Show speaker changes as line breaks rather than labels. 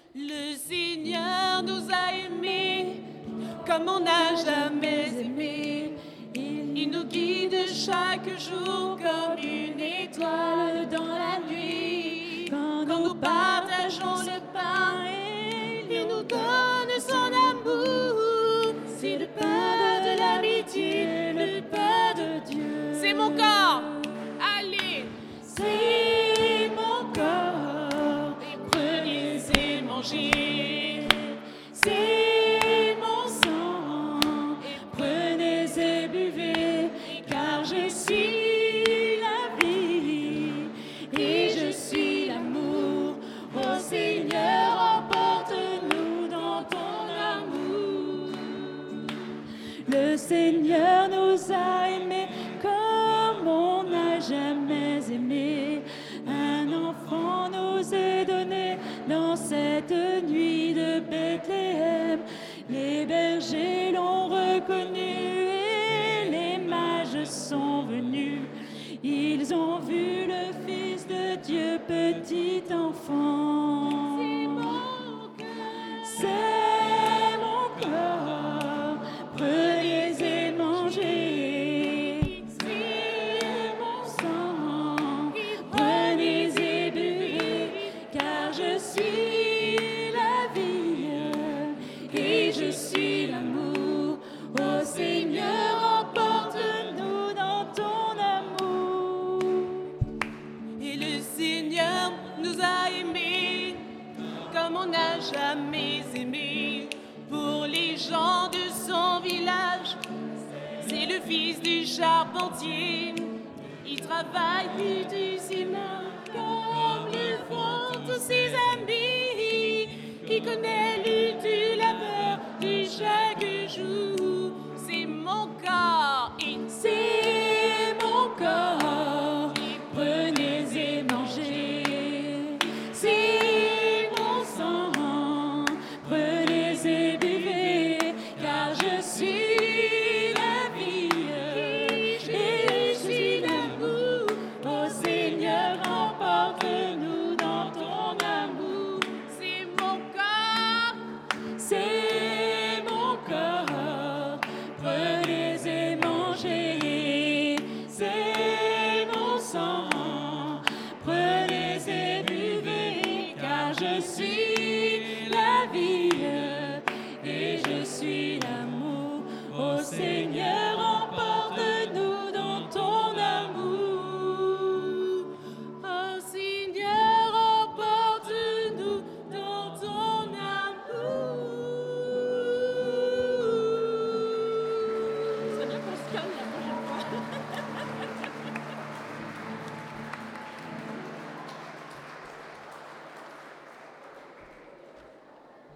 Le Seigneur nous a aimés comme on n'a jamais aimé. Il nous guide chaque jour comme une étoile dans la nuit. Quand nous partageons le pain, il nous donne son amour. C'est le pain de l'amitié, le pain de Dieu. C'est mon corps. Allez. C'est mon corps. Prenez et mangez. C'est mon sang. Prenez et buvez, car je suis la vie et je suis l'amour. Ô Seigneur, emporte-nous dans ton amour. Le Seigneur nous a aimés comme on n'a jamais aimé. Un enfant nous est donné dans cette nuit de Bethléem. Les bergers l'ont reconnu et les mages sont venus. Ils ont vu le Fils de Dieu, petit enfant. C'est mon corps, prenez et mangez. C'est mon sang, prenez et buvez, car je suis la vie et je suis l'amour. Ô Seigneur, emporte-nous dans ton amour. Et le Seigneur nous a aimés comme on n'a jamais aimé. Pour les gens de son village, c'est le fils du charpentier. Il travaille du ciment comme le font tous ses amis. Il connaît l'utile labeur de chaque jour. C'est mon corps et c'est mon corps. Prenez et mangez. C'est mon sang. Prenez et buvez, car je suis la vie et je suis l'amour. Ô Seigneur, emporte-nous dans ton amour. C'est mon corps, c'est mon corps. Prenez et mangez. C'est mon sang. Prenez et buvez, car je suis la vie